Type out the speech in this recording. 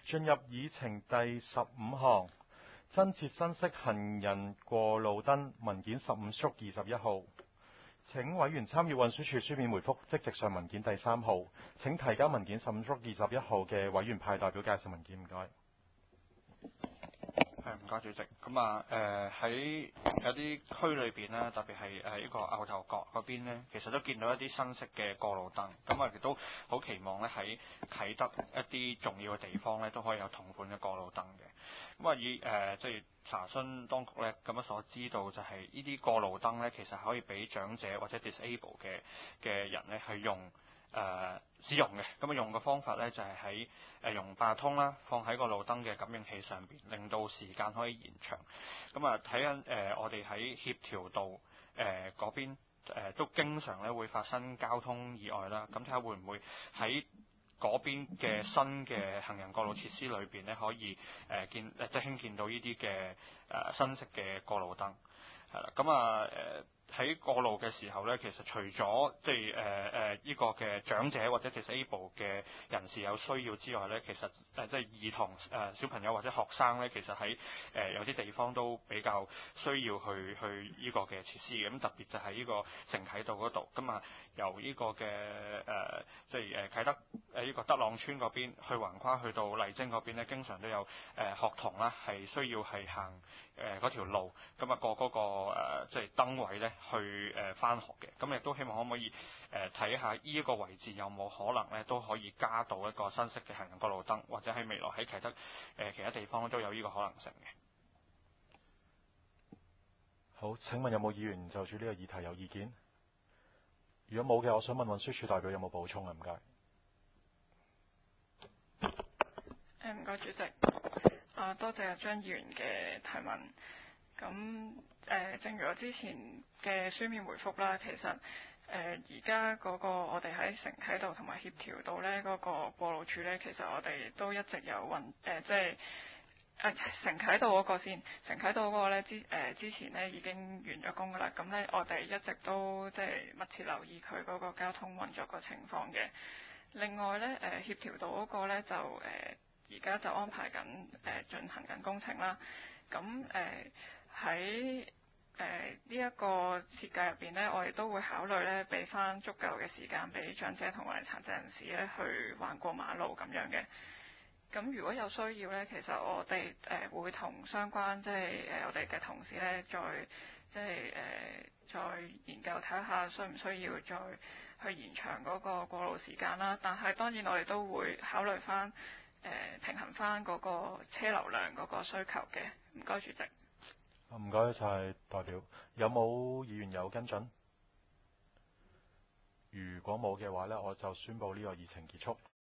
進入議程第15項，增設新式行人過路燈文件15/21號。請委員參閱運輸署書面回覆即席上文件第3號。請提交文件15/21號嘅委員派代表介紹文件，唔該。 唔該主席。咁喺有啲區裏邊咧，特別係呢個牛頭角嗰邊咧，其實都見到一啲新式嘅過路燈。咁亦都好期望咧喺啟德一啲重要嘅地方咧，都可以有同款嘅過路燈嘅。咁以即係查詢當局咧咁樣所知道，就係呢啲過路燈咧，其實可以俾長者或者 disable 嘅人咧去用。使用嘅，咁用嘅方法咧就係喺用八達通啦，放喺個路燈嘅感應器上邊，令到時間可以延長。咁睇緊我哋喺協調道嗰邊都經常咧會發生交通意外啦。咁睇下會唔會喺嗰邊嘅新嘅行人過路設施裏邊咧，可以即係興建到呢啲嘅新式嘅過路燈。係啦，咁喺過路嘅時候咧，其實除咗即係呢個嘅長者或者 disable 嘅人士有需要之外咧，其實即係兒童小朋友或者學生咧，其實喺有啲地方都比較需要去呢個嘅設施嘅。咁特別就係呢個承啟道嗰度，咁由呢個嘅即係啟德呢個德朗村嗰邊去橫跨去到麗晶嗰邊咧，經常都有學童啦係需要係行嗰條路，咁過嗰個即係燈位咧去返學嘅。咁亦都希望可唔可以睇下呢一個位置有冇可能咧都可以加到一個新式嘅行人過路燈，或者喺未來喺啟德其他地方都有呢個可能性嘅。 好，請問有冇議員就住呢個議題有意見？如果冇嘅，我想問運輸署代表有冇補充啊？唔該。 唔該主席。多謝張議員嘅提問。咁正如我之前嘅書面回覆啦，其實而家嗰個我哋喺承啟道同埋協調道呢嗰個過路處呢，其實我哋都一直有即係承啟道嗰個先，承啟道嗰個呢之前呢已經完咗工㗎啦。咁呢，我哋一直都即係密切留意佢嗰個交通運作個情況嘅。另外呢，協調道嗰個呢就而家就安排緊進行緊工程啦。咁喺呢一個設計入邊呢，我哋都會考慮呢，俾翻足夠嘅時間俾長者同埋殘疾人士呢去橫過馬路咁樣嘅。咁如果有需要呢，其實我哋會同相關即係我哋嘅同事呢，再研究睇下需唔需要再去延長嗰個過路時間啦。但係當然我哋都會考慮翻平衡翻嗰個車流量嗰個需求嘅。唔該主席。 唔該晒代表，有冇議員有跟進？如果冇嘅話呢，我就宣布呢個議程結束。